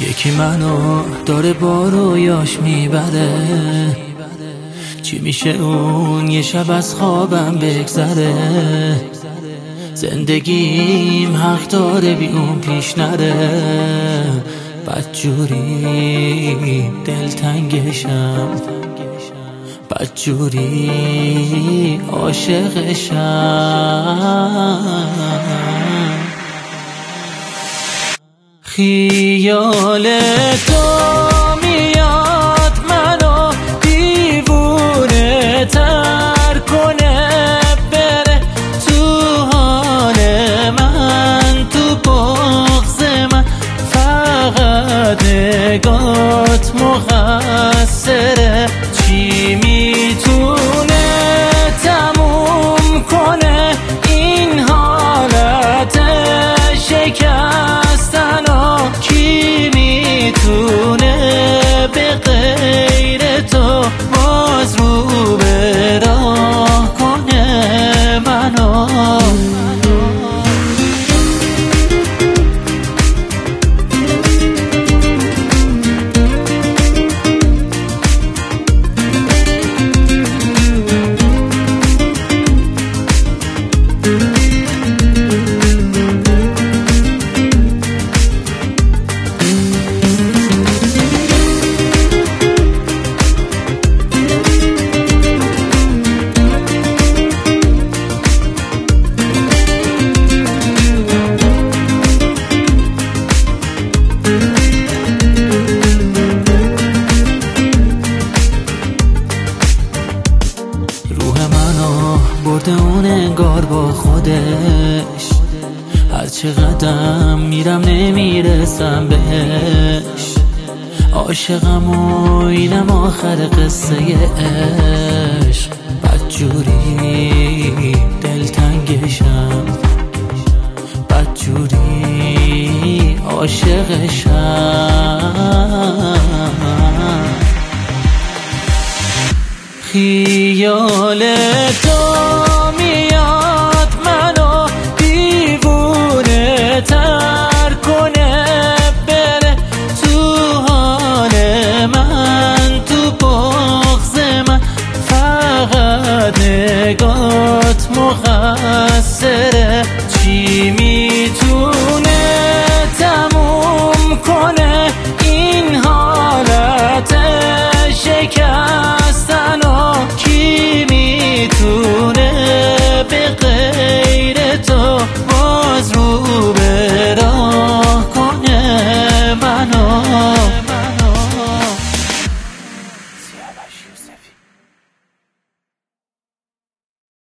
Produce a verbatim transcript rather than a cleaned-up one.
یکی منو داره با رویاش میبره، چی میشه اون یه شب از خوابم بگذره؟ زندگیم حق داره بی اون پیش نره، بدجوری دلتنگشم، بدجوری عاشقشم. خیال تو میاد منو دیوونه تر کنه، بره تو حال من، تو بغض من، فقط نگات مقصره. چی میتونه تموم کنه این حالت شکستن؟ کی میتونه به غیر تو باز رو به راه کنه منو؟ برده اون انگار با خودش، هر چه قدم میرم نمیرسم بهش. عاشقم و اینم آخر قصه عشق، بدجوری دلتنگشم، بدجوری عاشقشم. خیال تو میاد منو دیوونه تر کنه، بره تو حال من، تو بغض من، فقط نگات مقصره. چی میتونه تموم کنه این حالت شکستن؟ کی میتونه به غیر تو باز رو به راه کنه منو؟